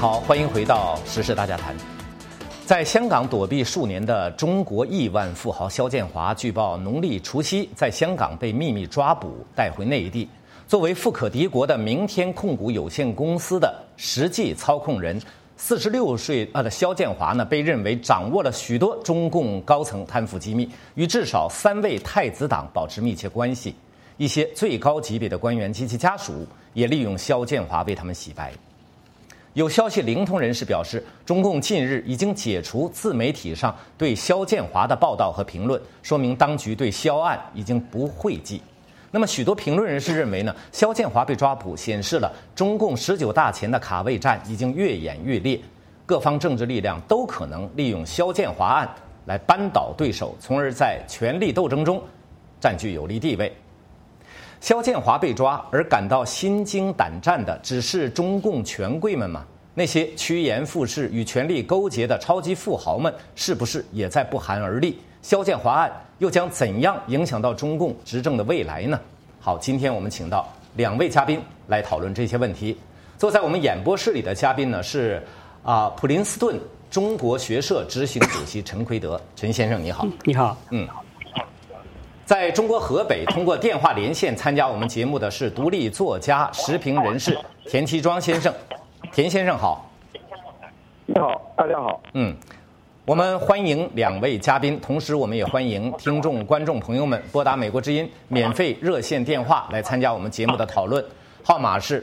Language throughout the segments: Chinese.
好，欢迎回到时事大家谈。在香港躲避数年的中国亿万富豪肖建华，据报农历除夕在香港被秘密抓捕，带回内地。作为富可敌国的明天控股有限公司的实际操控人，46岁的肖建华呢，被认为掌握了许多中共高层贪腐机密，与至少3位太子党保持密切关系。一些最高级别的官员及其家属也利用肖建华为他们洗白。有消息灵通人士表示，中共近日已经解除自媒体上对肖建华的报道和评论，说明当局对肖案已经不讳忌。那么，许多评论人士认为呢，肖建华被抓捕显示了中共19大前的卡位战已经越演越烈，各方政治力量都可能利用肖建华案来扳倒对手，从而在权力斗争中占据有利地位。肖建华被抓而感到心惊胆战的只是中共权贵们吗？那些趋炎附势与权力勾结的超级富豪们是不是也在不寒而栗？肖建华案又将怎样影响到中共执政的未来呢？好，今天我们请到2位嘉宾来讨论这些问题。坐在我们演播室里的嘉宾呢是普林斯顿中国学社执行主席陈奎德，陈先生你好。 你好。 在中国河北通过电话连线参加我们节目的是独立作家、时评人士田其庄先生。田先生好。 你好，大家好。 我们欢迎2位嘉宾，同时我们也欢迎听众、观众朋友们拨打美国之音免费热线电话来参加我们节目的讨论，号码是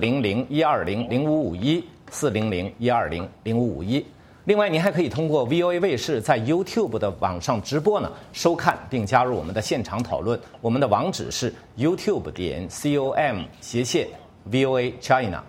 400-120-0551，400-120-0551。另外，您还可以通过 VOA 卫视在 YouTube 的网上直播呢收看并加入我们的现场讨论。我们的网址是 youtube.com/VOA China。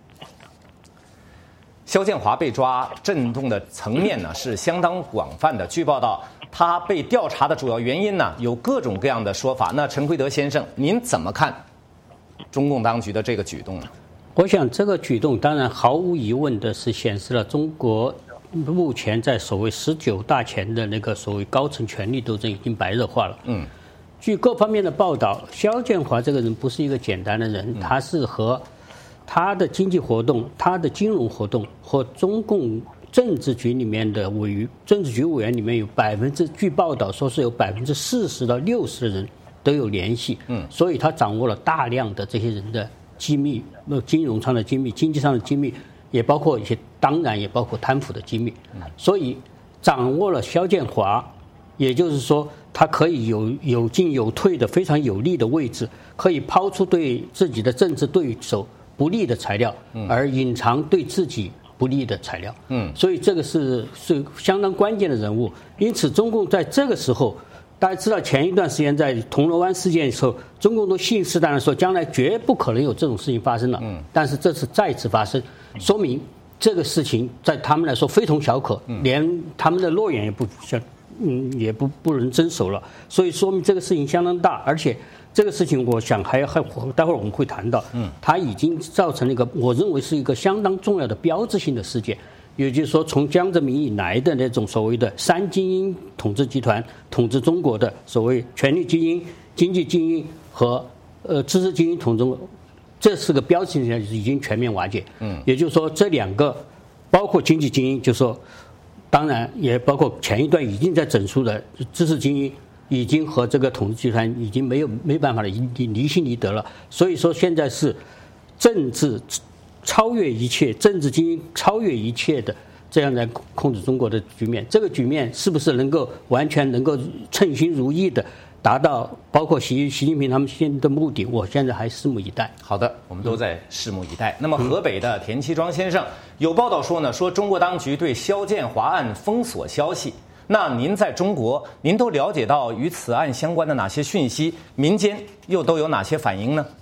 肖建华被抓，震动的层面呢是相当广泛的。据报道，他被调查的主要原因呢有各种各样的说法。那陈奎德先生，您怎么看中共当局的这个举动呢？ 我想这个举动当然毫无疑问的是显示了中国目前在所谓19大前的那个所谓高层权力斗争已经白热化了。据各方面的报道，肖建华这个人不是一个简单的人，他是和他的经济活动、他的金融活动和中共政治局里面的政治局委员里面有据报道说是有40%到60%的人都有联系。所以他掌握了大量的这些人的机密，金融上的机密、经济上的机密，也包括当然也包括贪腐的机密。所以掌握了肖建华，也就是说他可以有进有退的非常有利的位置，可以抛出对自己的政治对手不利的材料，而隐藏对自己不利的材料。所以这个是相当关键的人物。因此中共在这个时候，大家知道前一段时间在铜锣湾事件的时候，中共都信誓旦旦说将来绝不可能有这种事情发生了。但是这次再次发生，说明这个事情在他们来说非同小可，连他们的诺言也不能遵守了。所以说明这个事情相当大，而且这个事情我想待会儿我们会谈到，它已经造成了我认为是一个相当重要的标志性的事件。也就是说，从江泽民以来的那种所谓的3精英统治集团统治中国的所谓权力精英、经济精英和知识精英统治中国，这4个标志性已经全面瓦解。也就是说，这2个包括经济精英，就是说，当然也包括前一段已经在整肃的知识精英，已经和这个统治集团已经没办法离心离德了。所以说，现在是政治超越一切，政治精英超越一切的这样来控制中国的局面。这个局面是不是完全能够称心如意的达到包括习近平他们现在的目的，我现在还拭目以待。 好的，我们都在拭目以待。那么河北的田其庄先生有报道说呢，说中国当局对肖建华案封锁消息。那您在中国，您都了解到与此案相关的哪些讯息？民间又都有哪些反应呢？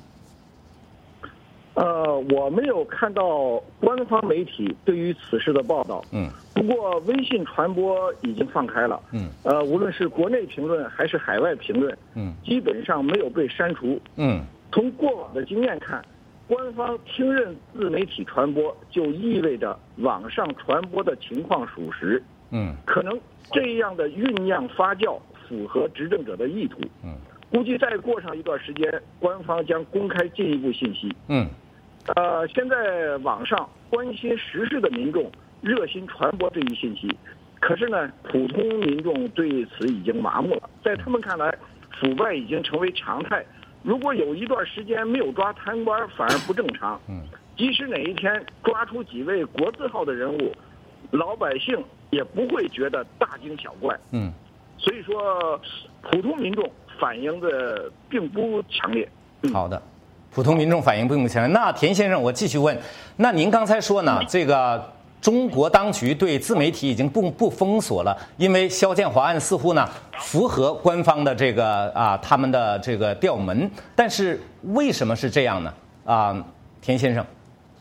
我没有看到官方媒体对于此事的报道。不过微信传播已经放开了。无论是国内评论还是海外评论，基本上没有被删除。从过往的经验看，官方听任自媒体传播，就意味着网上传播的情况属实。可能这样的酝酿发酵符合执政者的意图。估计再过上一段时间，官方将公开进一步信息。现在网上关心时事的民众热心传播这一信息。可是呢，普通民众对此已经麻木了，在他们看来，腐败已经成为常态。如果有一段时间没有抓贪官，反而不正常。即使哪一天抓出几位国字号的人物，老百姓也不会觉得大惊小怪。所以说，普通民众反应的并不强烈。 好的，普通民众反应并不强烈。那田先生，我继续问，那您刚才说呢，这个中国当局对自媒体已经不封锁了，因为肖建华案似乎呢符合官方的这个他们的这个调门，但是为什么是这样呢？田先生。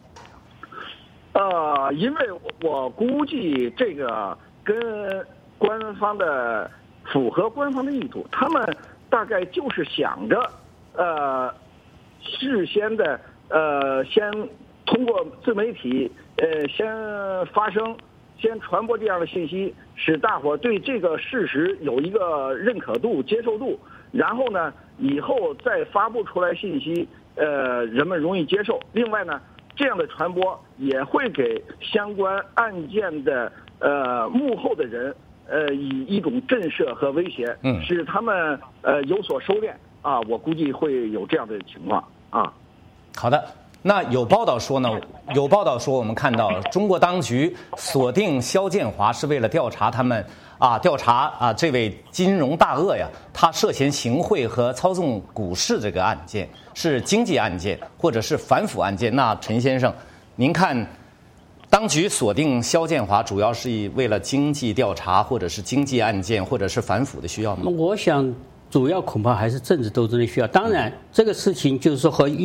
因为我估计这个跟官方的符合官方的意图，他们大概就是想着事先的先通过自媒体先发声，先传播这样的信息，使大伙对这个事实有一个认可度、接受度，然后呢，以后再发布出来信息，人们容易接受。另外呢，这样的传播也会给相关案件的幕后的人以一种震慑和威胁，使他们有所收敛啊。我估计会有这样的情况啊。 好的。那有报道说呢，我们看到中国当局锁定肖建华是为了调查他们这位金融大鳄呀，他涉嫌行贿和操纵股市这个案件是经济案件或者是反腐案件。那陈先生，您看，当局锁定肖建华主要是为了经济调查，或者是经济案件，或者是反腐的需要吗？ 我想。主要恐怕还是政治斗争的需要。当然，这个事情就是说和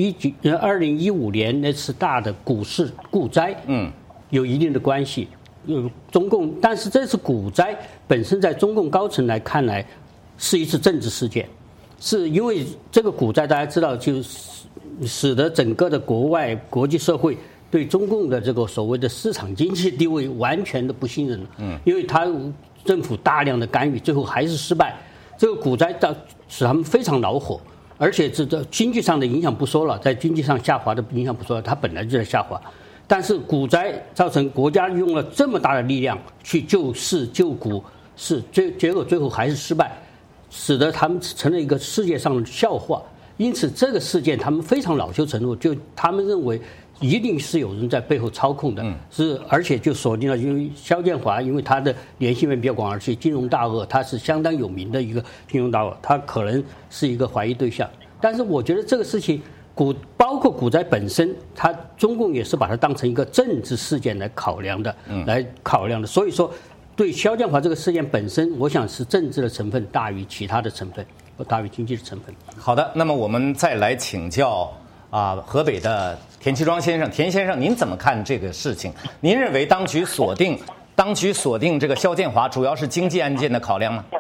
2015年那次大的股市股灾，有一定的关系。中共，但是这次股灾本身在中共高层来看来是一次政治事件，是因为这个股灾大家知道，就使得整个的国际社会对中共的这个所谓的市场经济地位完全的不信任了。因为他政府大量的干预，最后还是失败。这个股灾使他们非常恼火，而且这经济上的影响不说了，在经济上下滑的影响不说了，它本来就在下滑。但是股灾造成国家用了这么大的力量去救市救股市，结果最后还是失败，使得他们成了一个世界上的笑话。因此这个事件他们非常恼羞成怒，就他们认为一定是有人在背后操控的，而且就锁定了，因为肖建华，因为他的联系面比较广，而且金融大鳄，他是相当有名的一个金融大鳄，他可能是一个怀疑对象。但是我觉得这个事情包括股灾本身，中共也是把它当成一个政治事件来考量的，所以说，对肖建华这个事件本身，我想是政治的成分大于其他的成分，大于经济的成分。 好的，那么我们再来请教河北的田其庄先生，田先生，您怎么看这个事情？您认为当局锁定这个肖建华，主要是经济案件的考量吗？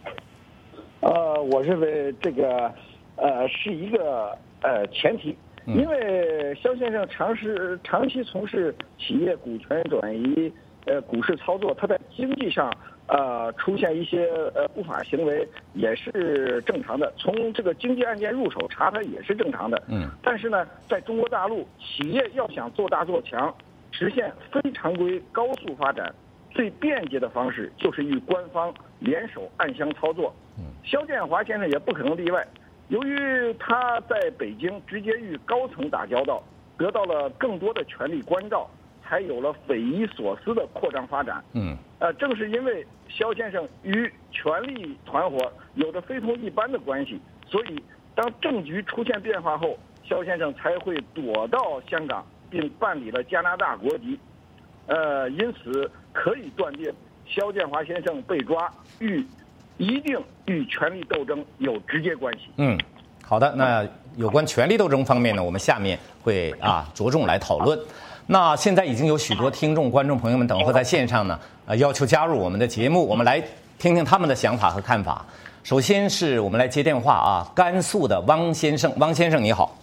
我认为这个是一个前提，因为肖先生长期从事企业股权转移、股市操作，他在经济上出现一些不法行为也是正常的，从这个经济案件入手查他也是正常的。但是呢，在中国大陆，企业要想做大做强，实现非常规高速发展，最便捷的方式就是与官方联手暗箱操作。肖建华先生也不可能例外，由于他在北京直接与高层打交道，得到了更多的权力关照，才有了匪夷所思的扩张发展。正是因为肖先生与权力团伙有着非同一般的关系，所以当政局出现变化后，肖先生才会躲到香港，并办理了加拿大国籍。因此可以断定，肖建华先生被抓一定与权力斗争有直接关系。 好的，那有关权力斗争方面呢，我们下面会着重来讨论。那现在已经有许多听众、观众朋友们等候在线上呢，要求加入我们的节目，我们来听听他们的想法和看法。首先是我们来接电话甘肃的汪先生，汪先生你好。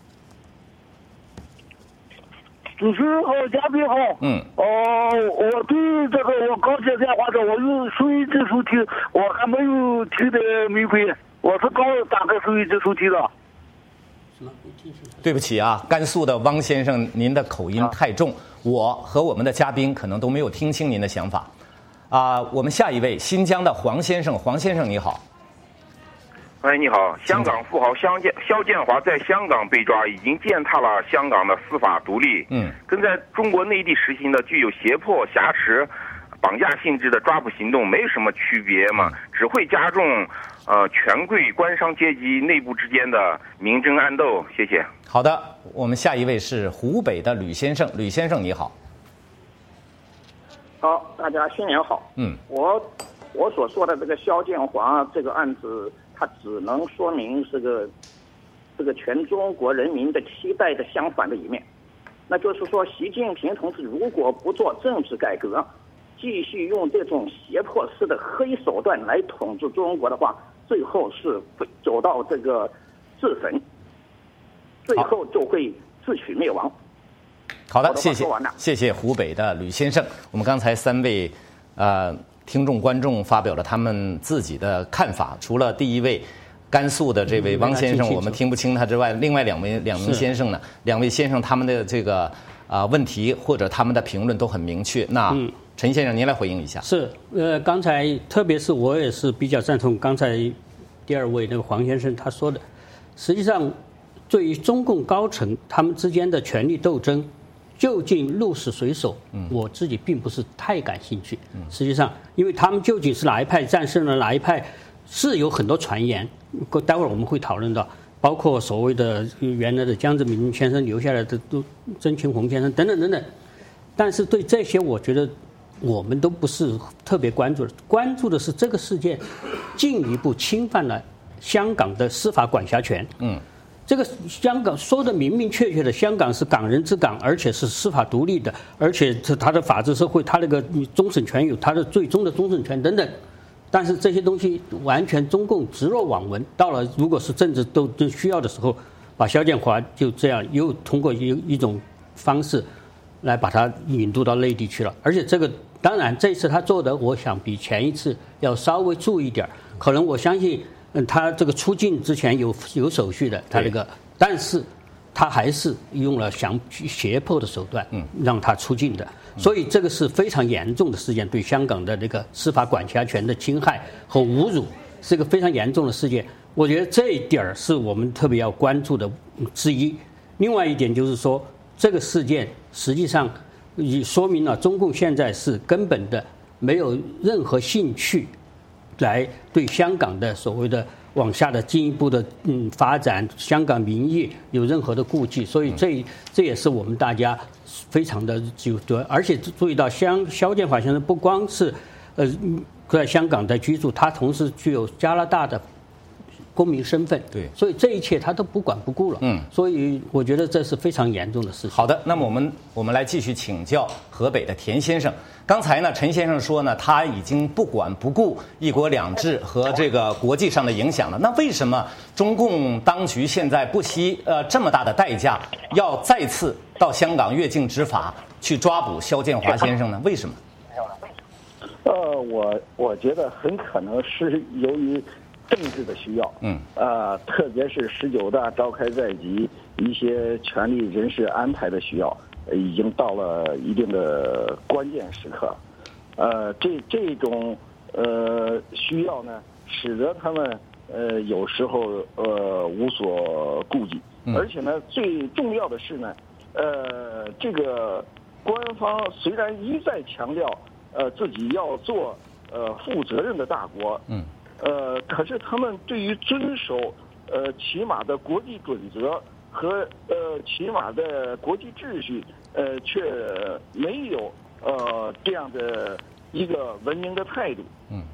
主持人好，嘉宾好。我对这个我刚接电话的，我用收音机收听，我还没有听的免费，我是刚打开收音机收听的。 对不起啊，甘肃的汪先生，您的口音太重，我和我们的嘉宾可能都没有听清您的想法。我们下一位，新疆的黄先生，黄先生你好。 哎，你好，香港富豪肖建华在香港被抓，已经践踏了香港的司法独立。跟在中国内地实行的具有胁迫、挟持、绑架性质的抓捕行动没什么区别嘛，只会加重权贵官商阶级内部之间的明争暗斗。谢谢。 好的，我们下一位是湖北的吕先生，吕先生你好。 好，大家新年好。我所说的这个肖建华这个案子，它只能说明这个全中国人民的期待的相反的一面，那就是说，习近平同志如果不做政治改革，继续用这种胁迫式的黑手段来统治中国的话，最后是会走到这个自焚，最后就会自取灭亡。 好的，谢谢湖北的吕先生。我们刚才3位听众观众发表了他们自己的看法，除了第一位甘肃的这位汪先生我们听不清他之外，另外两名先生呢，两位先生他们的这个问题或者他们的评论都很明确。那陈先生您来回应一下。 是刚才特别是我也是比较赞同刚才第二位那个黄先生他说的，实际上对于中共高层他们之间的权力斗争究竟鹿死谁手，我自己并不是太感兴趣。实际上，因为他们究竟是哪一派战胜了哪一派，是有很多传言，待会儿我们会讨论到，包括所谓的原来的江泽民先生留下来的曾庆红先生等等等等。但是对这些，我觉得我们都不是特别关注的，关注的是这个事件进一步侵犯了香港的司法管辖权。这个香港说的明明确确的，香港是港人之港，而且是司法独立的，而且它的法治社会，它那个终审权有它的最终的终审权等等。但是这些东西完全中共置若罔闻，到了如果是政治斗争需要的时候，把肖建华就这样又通过一种方式来把它引渡到内地去了。而且这个当然这次他做的，我想比前一次要稍微注意点，可能我相信。他这个出境之前有手续的，他这个，但是他还是用了胁迫的手段，让他出境的，所以这个是非常严重的事件，对香港的这个司法管辖权的侵害和侮辱，是一个非常严重的事件。我觉得这一点是我们特别要关注的之一。另外一点就是说，这个事件实际上也说明了中共现在是根本的没有任何兴趣。来对香港的所谓的往下的进一步的发展，香港民意有任何的顾忌，所以这也是我们大家非常的而且注意到肖建华先生不光是在香港的居住，他同时具有加拿大的公民身份，对，所以这一切他都不管不顾了。所以我觉得这是非常严重的事情。 好的，那么我们来继续请教河北的田先生。刚才呢，陈先生说呢，他已经不管不顾一国两制和这个国际上的影响了。那为什么中共当局现在不惜这么大的代价，要再次到香港越境执法去抓捕肖建华先生呢？为什么？ 我觉得很可能是由于政治的需要。特别是19大召开在即，一些权力人事安排的需要。已经到了一定的关键时刻，这种需要呢，使得他们有时候无所顾忌，而且呢，最重要的是呢，这个官方虽然一再强调自己要做负责任的大国，可是他们对于遵守起码的国际准则和起码的国际秩序。却没有这样的一个文明的态度。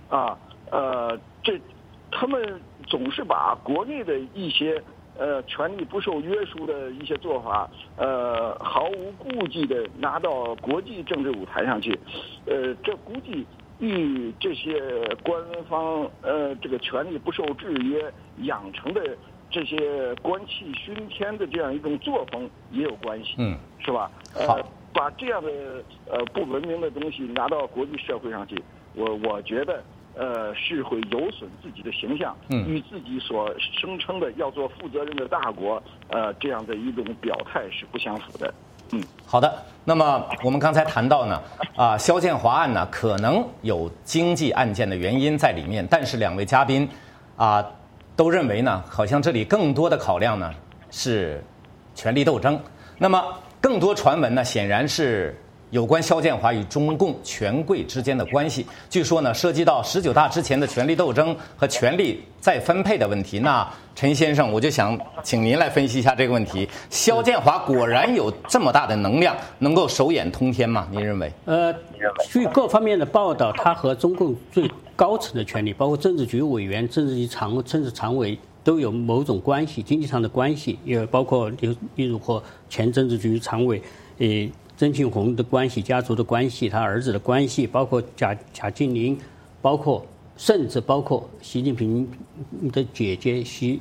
他们总是把国内的一些权力不受约束的一些做法，毫无顾忌的拿到国际政治舞台上去。这估计与这些官方这个权力不受制约养成的这些官气熏天的这样一种作风也有关系。是吧？把这样的不文明的东西拿到国际社会上去，我觉得是会有损自己的形象，与自己所声称的要做负责任的大国，这样的一种表态是不相符的。 好的。那么我们刚才谈到呢，肖建华案呢可能有经济案件的原因在里面，但是两位嘉宾都认为呢，好像这里更多的考量呢是权力斗争。那么更多传闻呢，显然是有关肖建华与中共权贵之间的关系。据说呢，涉及到19大之前的权力斗争和权力再分配的问题。那陈先生，我就想请您来分析一下这个问题。肖建华果然有这么大的能量，能够手眼通天吗？您认为？ 据各方面的报道，他和中共最高层的权力，包括政治局委员、政治常委，都有某种关系，经济上的关系，也包括例如和前政治局常委曾庆红的关系、家族的关系、他儿子的关系，包括贾静林，甚至包括习近平的姐姐习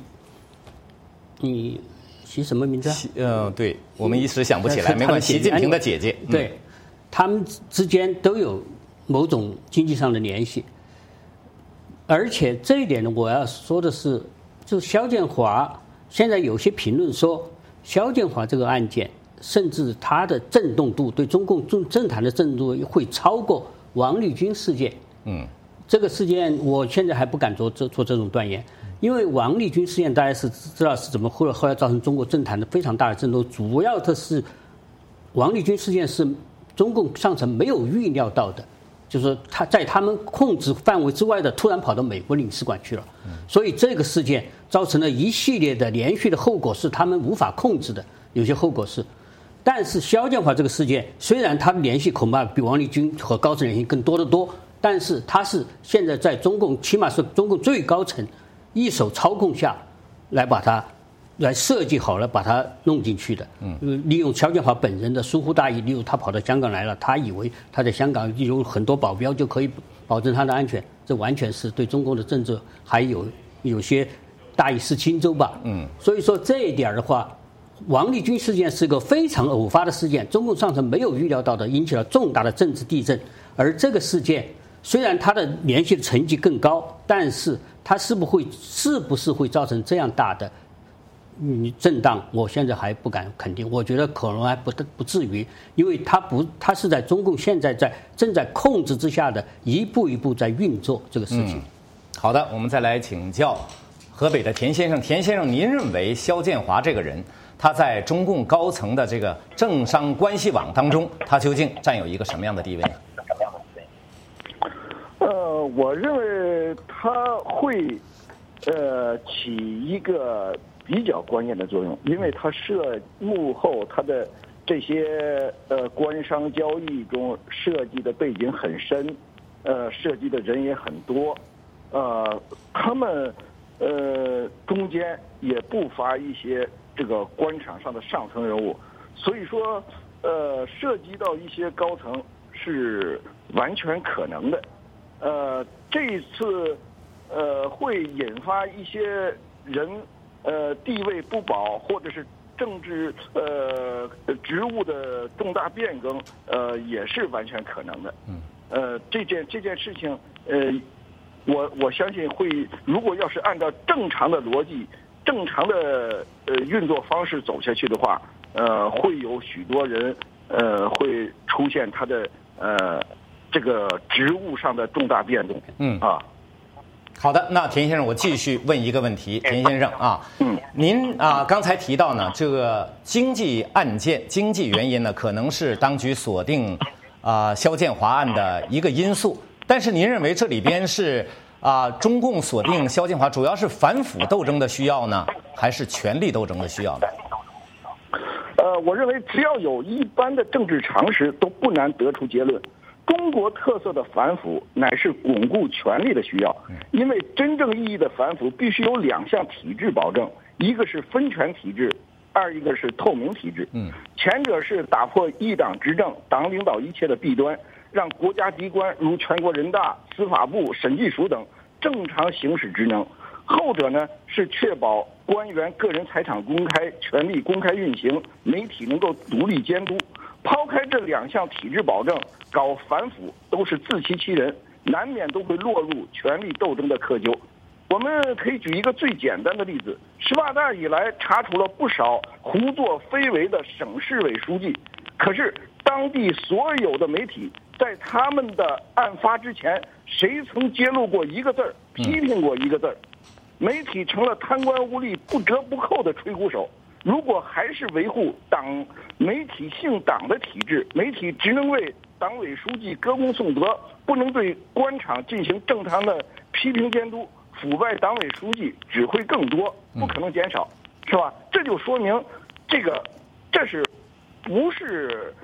什么名字对，我们一时想不起来，没关系。习近平的姐姐， 对，他们之间都有某种经济上的联系。而且这一点呢，我要说的是，就肖建华，现在有些评论说，肖建华这个案件，甚至它的震动度对中共政坛的震动度会超过王立军事件。这个事件我现在还不敢做这种断言，因为王立军事件大家是知道是怎么后来造成中国政坛的非常大的震动，主要的是王立军事件是中共上层没有预料到的。就是他在他们控制范围之外的，突然跑到美国领事馆去了，所以这个事件造成了一系列的连续的后果，是他们无法控制的。有些后果是，但是肖建华这个事件，虽然他的联系恐怕比王立军和高层联系更多得多，但是他是现在在中共，起码是中共最高层一手操控下来设计好了，把他弄进去的。利用肖建华本人的疏忽大意，例如他跑到香港来了，他以为他在香港有很多保镖就可以保证他的安全，这完全是对中共的政治还有些大意失荆州吧。所以说这一点的话，王立军事件是个非常偶发的事件，中共上层没有预料到的，引起了重大的政治地震。而这个事件虽然它的联系的层级更高，但是它是不是会造成这样大的震荡，我现在还不敢肯定。我觉得可能还不至于，因为它是在中共现在正在控制之下的，一步一步在运作这个事情。 好的，我们再来请教河北的田先生。田先生，您认为肖建华这个人，他在中共高层的这个政商关系网当中，他究竟占有一个什么样的地位呢？ 我认为他会起一个比较关键的作用，因为他幕后他的这些官商交易中涉及的背景很深，涉及的人也很多，他们中间也不乏一些这个官场上的上层人物，所以说涉及到一些高层是完全可能的。这一次会引发一些人地位不保或者是政治职务的重大变更，也是完全可能的。这件事情，我相信会，如果要是按照正常的逻辑、正常的运作方式走下去的话，会有许多人会出现他的这个职务上的重大变动。 好的，那田先生，我继续问一个问题。田先生您刚才提到呢，这个经济案件、经济原因呢，可能是当局锁定肖建华案的一个因素，但是您认为这里边是中共锁定肖建华主要是反腐斗争的需要呢，还是权力斗争的需要呢？ 我认为只要有一般的政治常识，都不难得出结论。中国特色的反腐乃是巩固权力的需要，因为真正意义的反腐必须有两项体制保证，一个是分权体制，一个是透明体制。前者是打破一党执政、党领导一切的弊端，让国家机关如全国人大、司法部、审计署等正常行使职能；后者呢是确保官员个人财产公开、权力公开运行，媒体能够独立监督。抛开这两项体制保证，搞反腐都是自欺欺人， 难免都会落入权力斗争的窠臼。我们可以举一个最简单的例子：18大以来查处了不少胡作非为的省市委书记，可是当地所有的媒体在他们的案发之前，谁曾揭露过一个字儿，批评过一个字儿？媒体成了贪官污吏不折不扣的吹鼓手。如果还是维护媒体姓党的体制，媒体只能为党委书记歌功颂德，不能对官场进行正常的批评监督，腐败党委书记只会更多，不可能减少，是吧？这就说明这是不是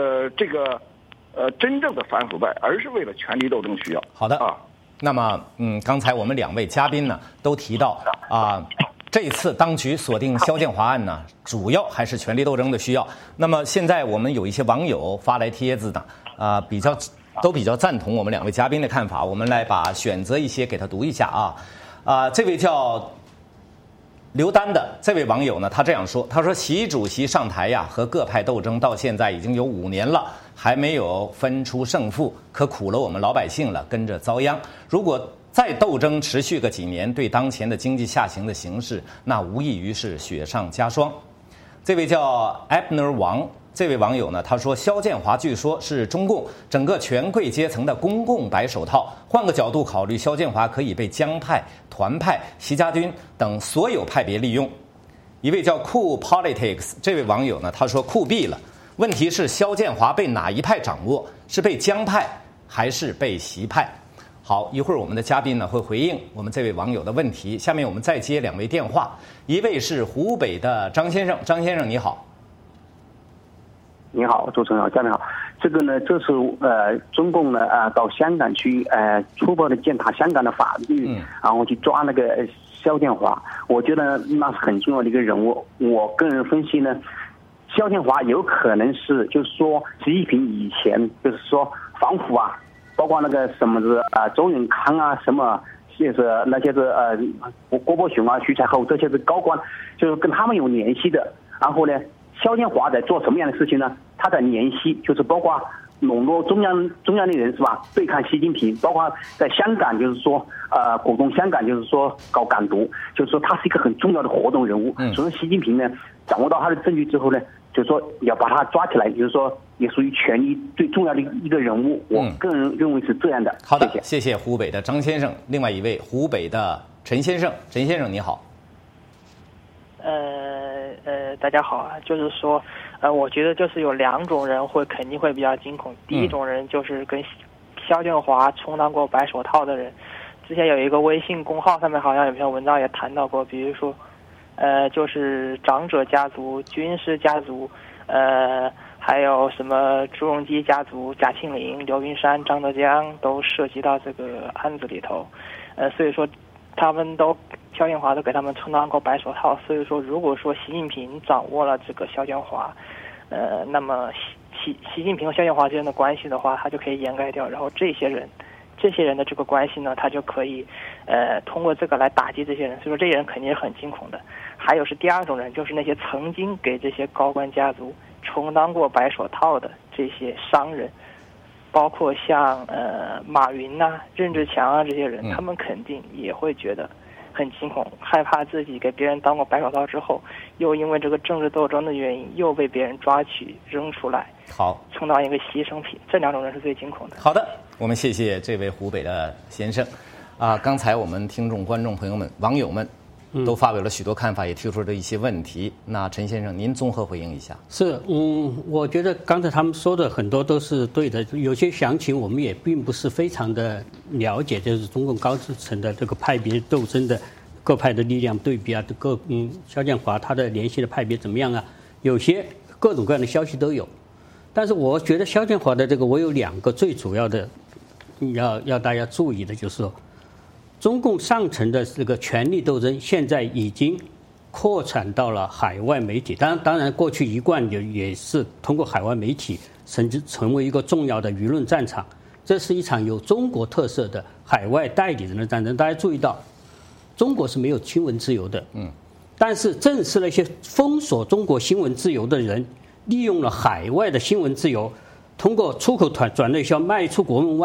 真正的反腐败，而是为了权力斗争需要。 好的啊，那么刚才我们2位嘉宾呢都提到啊，这一次当局锁定肖建华案呢，主要还是权力斗争的需要。那么现在我们有一些网友发来帖子呢，比较赞同我们2位嘉宾的看法，我们来选择一些给他读一下啊。这位叫刘丹的这位网友呢，他这样说，他说习主席上台呀，和各派斗争到现在已经有5年了，还没有分出胜负，可苦了我们老百姓了，跟着遭殃。如果再斗争持续个几年，对当前的经济下行的形势，那无异于是雪上加霜。这位叫 Abner 王这位网友呢，他说肖建华据说是中共整个权贵阶层的公共白手套，换个角度考虑，肖建华可以被江派、团派、习家军等所有派别利用。一位叫酷 Politics 这位网友呢，他说酷毙了，问题是肖建华被哪一派掌握？是被江派还是被习派？好，一会儿我们的嘉宾呢会回应我们这位网友的问题。下面我们再接2位电话，一位是湖北的张先生，张先生你好。 你好，主持人好，嘉宾好。这是中共呢到香港去粗暴的践踏香港的法律，然后去抓那个肖建华，我觉得那是很重要的一个人物。我个人分析呢，肖建华有可能是就是说习近平以前就是说反腐啊，包括那个什么周永康啊，什么就是那些郭伯雄啊、徐才厚这些是高官，就是跟他们有联系的。然后呢，肖建华在做什么样的事情呢？他在联系，就是包括笼络中央的人是吧？对抗习近平，包括在香港就是说鼓动香港就是说搞港独，就是说他是一个很重要的活动人物。所以习近平呢掌握到他的证据之后呢，就是说要把他抓起来，就是说也属于权力最重要的一个人物。我个人认为是这样的。 好的，谢谢湖北的张先生。另外一位湖北的陈先生，陈先生你好。 大家好啊，就是说，我觉得就是有2种人肯定会比较惊恐。第一种人就是跟肖建华充当过白手套的人，之前有一个微信公号上面好像有篇文章也谈到过，比如说，就是长者家族、军事家族，还有什么朱镕基家族、贾庆林、刘云山、张德江都涉及到这个案子里头，所以说他们肖建华都给他们充当过白手套，所以说如果说习近平掌握了这个肖建华，那么习近平和肖建华之间的关系的话，他就可以掩盖掉，然后这些人的这个关系呢，他就可以通过这个来打击这些人，所以说这些人肯定是很惊恐的。还有是第2种人，就是那些曾经给这些高官家族充当过白手套的这些商人，包括像马云啊、任志强啊这些人，他们肯定也会觉得很惊恐，害怕自己给别人当过白手套之后，又因为这个政治斗争的原因，又被别人抓取扔出来， 好， 充当一个牺牲品。这2种人是最惊恐的。 好的，我们谢谢这位湖北的先生。刚才我们听众、观众朋友们、网友们都发表了许多看法，也提出了一些问题。那陈先生，您综合回应一下。 是，我觉得刚才他们说的很多都是对的，有些详情我们也并不是非常的了解，就是中共高层的这个派别斗争的各派的力量对比啊，肖建华他的联系的派别怎么样啊？有些各种各样的消息都有，但是我觉得肖建华的这个，我有2个最主要的要大家注意的，就是说，中共上层的这个权力斗争现在已经扩展到了海外媒体，当然过去一贯也是通过海外媒体成为一个重要的舆论战场。这是一场有中国特色的海外代理人的战争。大家注意到，中国是没有新闻自由的，但是正是那些封锁中国新闻自由的人，利用了海外的新闻自由，通过出口转内销卖出国门外，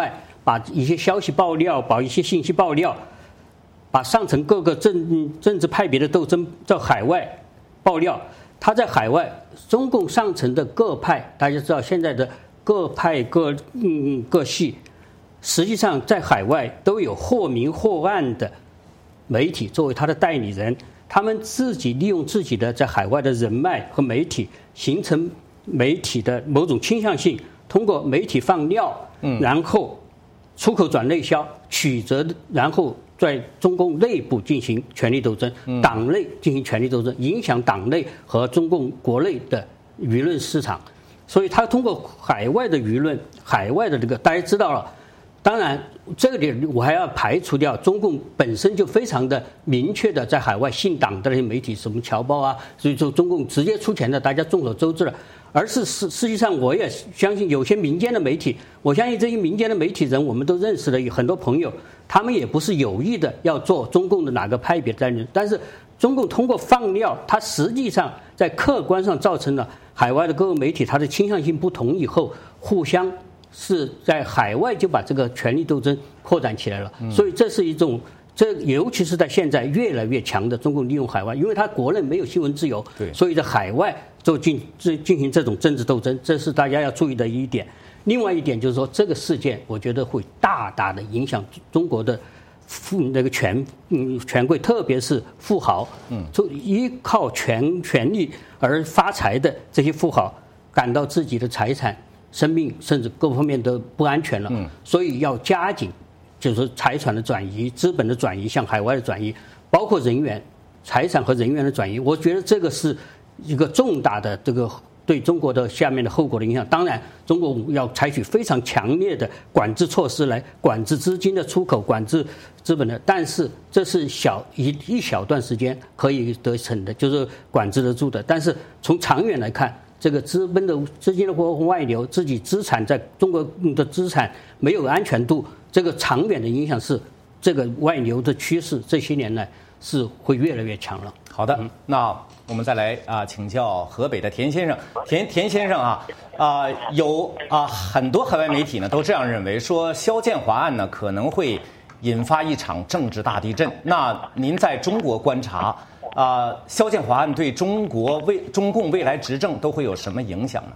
把一些消息爆料，把一些信息爆料，把上层各个政治派别的斗争在海外爆料。他在海外，中共上层的各派，大家知道现在的各派各系，实际上在海外都有或明或暗的媒体作为他的代理人，他们自己利用自己的在海外的人脉和媒体，形成媒体的某种倾向性，通过媒体放料，然后出口转内销，曲折，然后在中共内部进行权力斗争，党内进行权力斗争，影响党内和中共国内的舆论市场。所以他通过海外的舆论，海外的这个大家知道了。当然，这个点我还要排除掉中共本身就非常的明确的在海外信党的那些媒体，什么侨报啊，所以说中共直接出钱的，大家众所周知了。而是实际上，我也相信有些民间的媒体，我相信这些民间的媒体人，我们都认识的有很多朋友，他们也不是有意的要做中共的哪个派别的代理人，但是中共通过放料，它实际上在客观上造成了海外的各个媒体它的倾向性不同以后，互相是在海外就把这个权力斗争扩展起来了，所以这是一种，这尤其是在现在越来越强的中共利用海外，因为它国内没有新闻自由，所以在海外就进行这种政治斗争，这是大家要注意的一点。另外一点就是说，这个事件我觉得会大大的影响中国的那个权贵，特别是富豪，就依靠权力而发财的这些富豪，感到自己的财产、生命甚至各方面都不安全了，所以要加紧，就是财产的转移、资本的转移、向海外的转移，包括人员、财产和人员的转移。我觉得这个是一个重大的这个对中国的下面的后果的影响。当然，中国要采取非常强烈的管制措施来管制资金的出口、管制资本的，但是这是一小段时间可以得逞的，就是管制得住的。但是从长远来看，这个资金的外流，自己资产在中国的资产没有安全度，这个长远的影响是这个外流的趋势，这些年来是会越来越强了。 好的，那我们再来请教河北的田先生。田先生有很多海外媒体呢都这样认为，说肖建华案呢可能会引发一场政治大地震。那您在中国观察，肖建华案对中共未来执政都会有什么影响呢？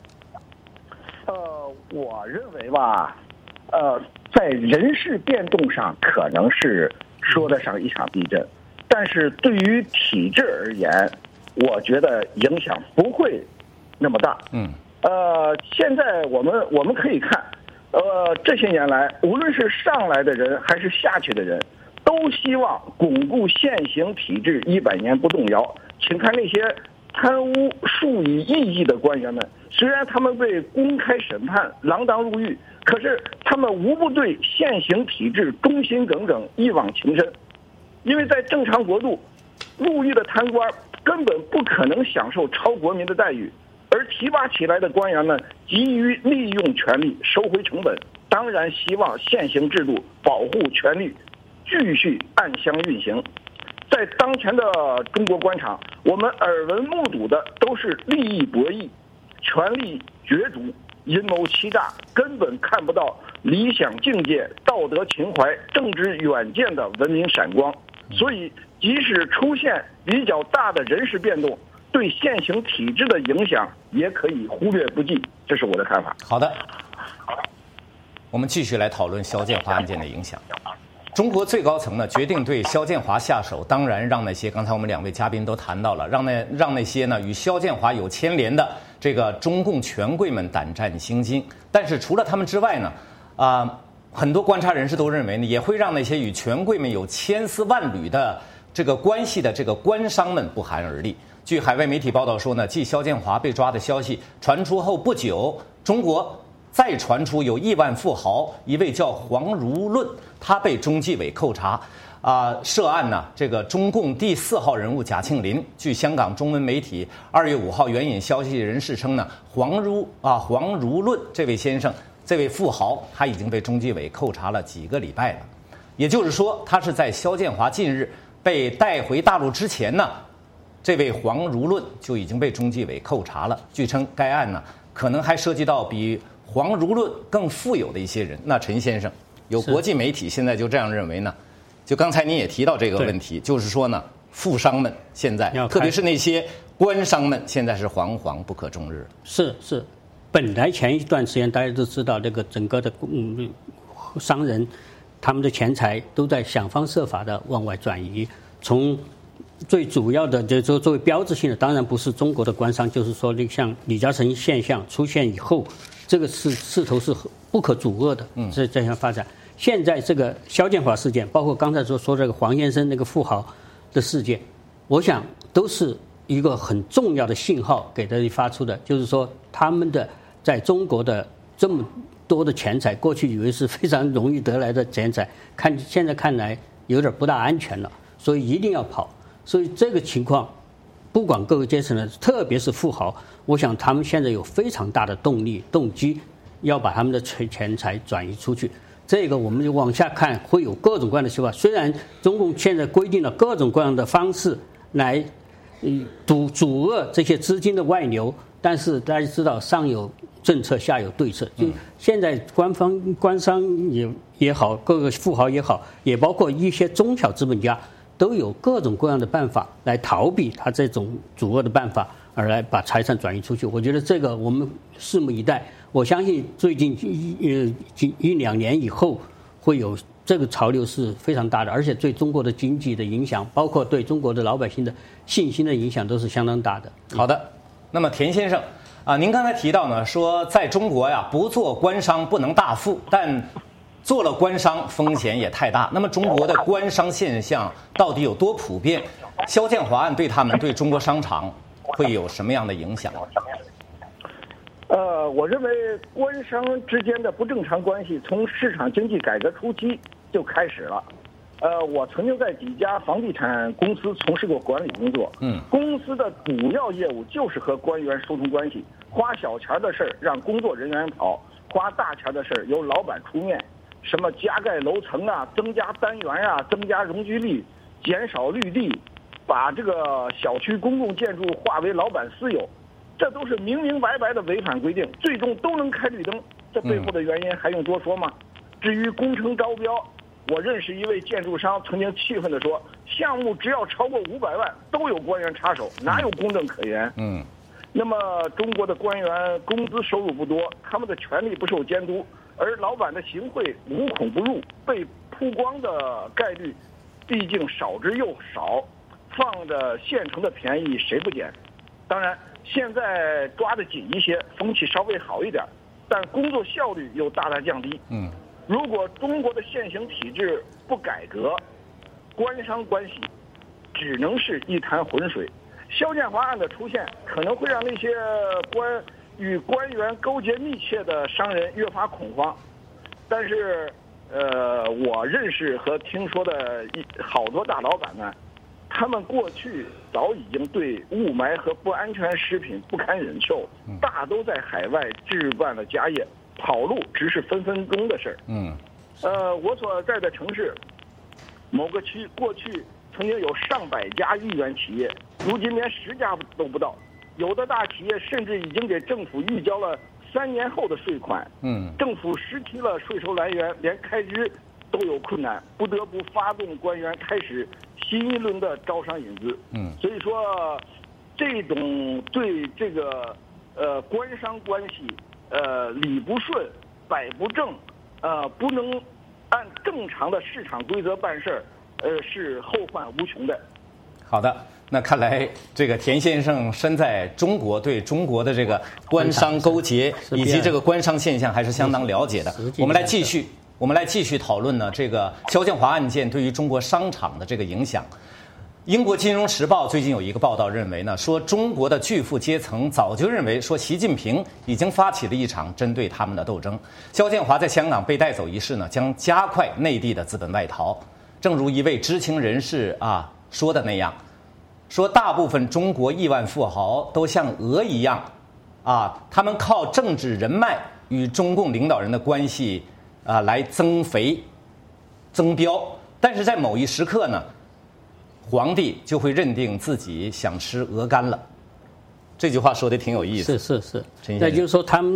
我认为吧，在人事变动上可能是说得上一场地震，但是对于体制而言，我觉得影响不会那么大。现在我们可以看，这些年来，无论是上来的人还是下去的人，都希望巩固现行体制100年不动摇。请看那些贪污数以亿计的官员们，虽然他们被公开审判、锒铛入狱，可是他们无不对现行体制忠心耿耿、一往情深。因为在正常国度，入狱的贪官根本不可能享受超国民的待遇，而提拔起来的官员们急于利用权力收回成本，当然希望现行制度保护权力继续暗箱运行。在当前的中国官场，我们耳闻目睹的都是利益博弈、权力角逐、阴谋欺诈，根本看不到理想境界、道德情怀、政治远见的文明闪光。所以即使出现比较大的人事变动，对现行体制的影响也可以忽略不计，这是我的看法。 好的，我们继续来讨论肖建华案件的影响。中国最高层呢决定对肖建华下手，当然让那些刚才我们2位嘉宾都谈到了，让那些呢与肖建华有牵连的这个中共权贵们胆战心惊。但是除了他们之外呢，很多观察人士都认为呢，也会让那些与权贵们有千丝万缕的这个关系的这个官商们不寒而栗。据海外媒体报道说呢，继肖建华被抓的消息传出后不久，中国再传出有亿万富豪一位叫黄如论，他被中纪委扣查。涉案呢，这个中共第4号人物贾庆林，据香港中文媒体2月5号援引消息人士称呢，黄如论这位先生，这位富豪，他已经被中纪委扣查了几个礼拜了。也就是说，他是在肖建华近日被带回大陆之前呢，这位黄如论就已经被中纪委扣查了。据称，该案呢可能还涉及到比黄如论更富有的一些人。那陈先生，有国际媒体现在就这样认为呢？就刚才您也提到这个问题，就是说呢，富商们现在，特别是那些官商们，现在是惶惶不可终日。 是，本来前一段时间大家都知道，这个整个的商人，他们的钱财都在想方设法的往外转移。从最主要的，就是说作为标志性的，当然不是中国的官商，就是说像李嘉诚现象出现以后，这个势头是不可阻遏的，这样发展。现在这个肖建华事件，包括刚才说这个黄先生那个富豪的事件，我想都是一个很重要的信号给大家发出的，就是说他们的在中国的这么多的钱财，过去以为是非常容易得来的钱财，现在看来有点不大安全了，所以一定要跑。所以这个情况，不管各个阶层的，特别是富豪，我想他们现在有非常大的动机，要把他们的钱财转移出去。这个我们就往下看，会有各种各样的情况。虽然中共现在规定了各种各样的方式来阻遏这些资金的外流，但是大家知道上有政策下有对策。就现在官商也好，各个富豪也好，也包括一些中小资本家，都有各种各样的办法来逃避他这种阻遏的办法，而来把财产转移出去。我觉得这个我们拭目以待。我相信最近1-2年以后会有这个潮流是非常大的，而且对中国的经济的影响，包括对中国的老百姓的信心的影响都是相当大的。 好的，那么田先生您刚才提到呢，说在中国呀，不做官商不能大富，但做了官商风险也太大。那么中国的官商现象到底有多普遍？肖建华案对他们对中国商场会有什么样的影响？ 我认为官商之间的不正常关系从市场经济改革初期就开始了。我曾经在几家房地产公司从事过管理工作。公司的主要业务就是和官员疏通关系，花小钱的事儿让工作人员跑，花大钱的事儿由老板出面。什么加盖楼层啊，增加单元啊，增加容积率，减少绿地，把这个小区公共建筑划为老板私有。这都是明明白白的违反规定，最终都能开绿灯，这背后的原因还用多说吗？至于工程招标，我认识一位建筑商曾经气愤地说，项目只要超过500万都有官员插手，哪有公正可言？那么中国的官员工资收入不多，他们的权利不受监督，而老板的行贿无孔不入，被曝光的概率毕竟少之又少，放着现成的便宜谁不捡？当然现在抓得紧一些，风气稍微好一点，但工作效率又大大降低。如果中国的现行体制不改革，官商关系只能是一潭浑水。肖建华案的出现，可能会让那些与官员勾结密切的商人越发恐慌。但是，我认识和听说的好多大老板呢，他们过去早已经对雾霾和不安全食品不堪忍受，大都在海外置办了家业，跑路只是分分钟的事儿。我所在的城市某个区过去曾经有上百家亿元企业，如今连10家都不到。有的大企业甚至已经给政府预交了3年后的税款。政府失去了税收来源，连开支都有困难，不得不发动官员开始新一轮的招商引资。所以说，这种对这个官商关系理不顺、摆不正，不能按正常的市场规则办事儿，是后患无穷的。 好的，那看来这个田先生身在中国，对中国的这个官商勾结以及这个官商现象还是相当了解的。我们来继续讨论呢，这个肖建华案件对于中国商场的这个影响。英国金融时报最近有一个报道认为呢，说中国的巨富阶层早就认为说习近平已经发起了一场针对他们的斗争。肖建华在香港被带走一事呢，将加快内地的资本外逃。正如一位知情人士说的那样，说大部分中国亿万富豪都像鹅一样他们靠政治人脉与中共领导人的关系来增肥增膘，但是在某一时刻呢，皇帝就会认定自己想吃鹅肝了。这句话说的挺有意思。 是，那就是说他们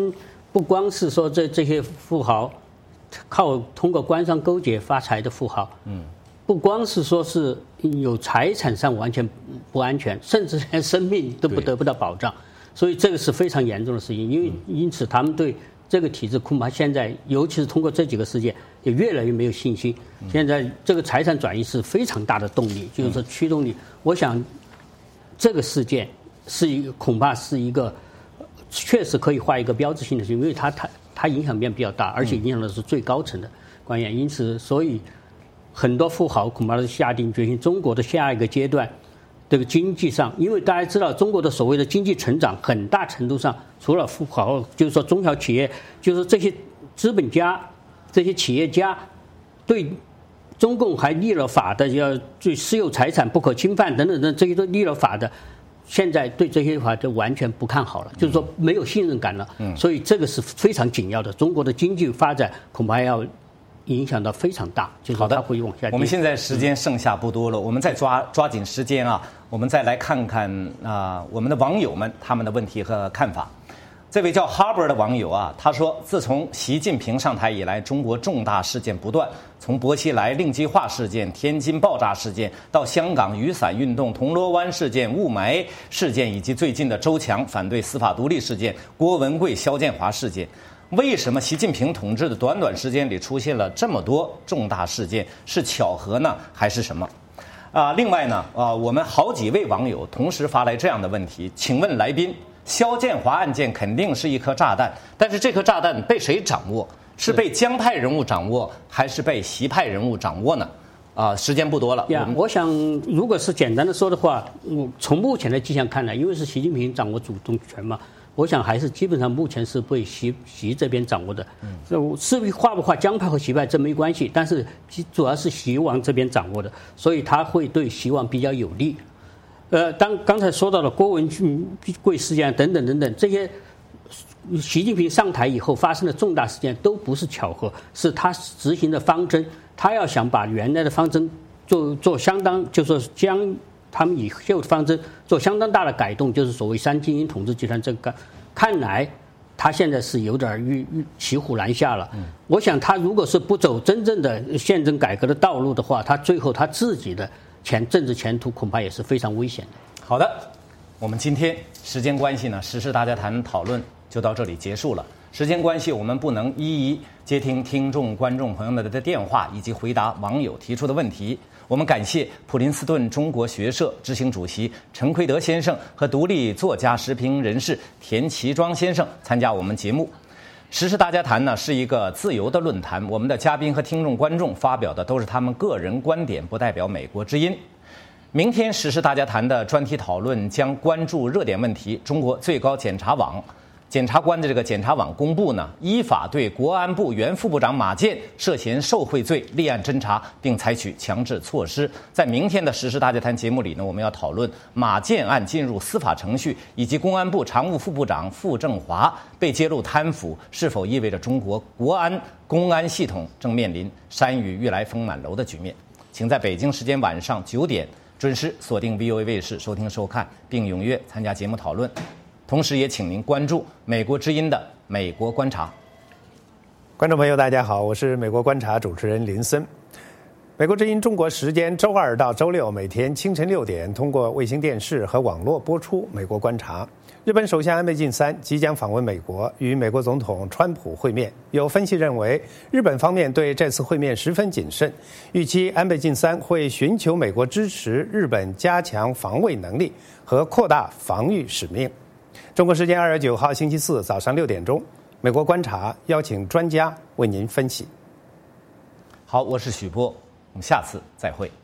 不光是说这些富豪靠通过官商勾结发财的富豪，不光是说是有财产上完全不安全，甚至连生命都得不到保障，所以这个是非常严重的事情。因此他们对这个体制恐怕现在，尤其是通过这几个事件，也越来越没有信心。现在这个财产转移是非常大的动力，就是说驱动力。我想这个事件恐怕是一个确实可以画一个标志性的事情，因为它影响面比较大，而且影响的是最高层的官员。因此，所以很多富豪恐怕是下定决心，中国的下一个阶段，这个经济上，因为大家知道中国的所谓的经济成长，很大程度上除了富豪，就是说中小企业，就是这些资本家、这些企业家对中共还立了法的，要对私有财产不可侵犯等等等，这些都立了法的，现在对这些法就完全不看好了，就是说没有信任感了。所以这个是非常紧要的，中国的经济发展恐怕要影响到非常大，就是它会往下跌。 我们现在时间剩下不多了，我们再抓紧时间啊，我们再来看看我们的网友们他们的问题和看法。这位叫哈勃的网友啊，他说，自从习近平上台以来，中国重大事件不断，从薄熙来令计划事件、天津爆炸事件，到香港雨伞运动、铜锣湾事件、雾霾事件，以及最近的周强反对司法独立事件、郭文贵、肖建华事件。为什么习近平统治的短时间里出现了这么多重大事件？是巧合呢，还是什么？另外呢，我们好几位网友同时发来这样的问题，请问来宾，肖建华案件肯定是一颗炸弹，但是这颗炸弹被谁掌握？是被江派人物掌握，还是被习派人物掌握呢？时间不多了。 我想，如果是简单的说的话，从目前的迹象看来，因为是习近平掌握主动权嘛，我想还是基本上目前是被习这边掌握的。至于画不画江派和习派这没关系，但是主要是习王这边掌握的，所以他会对习王比较有利。刚才说到了郭文贵事件等等等等，这些习近平上台以后发生的重大事件都不是巧合，是他执行的方针，他要想把原来的方针做相当，就是说将他们以后的方针做相当大的改动，就是所谓三精英统治集团这个，看来他现在是有点骑虎难下了。我想他如果是不走真正的宪政改革的道路的话，他最后他自己的政治前途恐怕也是非常危险的。 好的，我们今天时间关系呢，时事大家谈讨论就到这里结束了。时间关系，我们不能一一接听听众、观众朋友们的电话以及回答网友提出的问题。我们感谢普林斯顿中国学社执行主席陈奎德先生和独立作家、时评人士田其庄先生参加我们节目。时事大家谈呢是一个自由的论坛，我们的嘉宾和听众、观众发表的都是他们个人观点，不代表美国之音。明天时事大家谈的专题讨论将关注热点问题。中国最高检察网检察官的这个检察网公布呢，依法对国安部原副部长马建涉嫌受贿罪立案侦查，并采取强制措施。在明天的时事大家谈节目里呢，我们要讨论马建案进入司法程序，以及公安部常务副部长傅政华被揭露贪腐，是否意味着中国国安公安系统正面临山雨欲来风满楼的局面？请在北京时间晚上9点准时锁定 VOA 卫视收听收看，并踊跃参加节目讨论。同时也请您关注美国之音的美国观察。 观众朋友大家好，我是美国观察主持人林森。美国之音中国时间周2到周6每天清晨6点通过卫星电视和网络播出美国观察。日本首相安倍晋三即将访问美国，与美国总统川普会面。有分析认为，日本方面对这次会面十分谨慎，预期安倍晋三会寻求美国支持日本加强防卫能力和扩大防御使命。中国时间2月9号星期四早上6点钟，美国观察邀请专家为您分析。 好，我是许波，我们下次再会。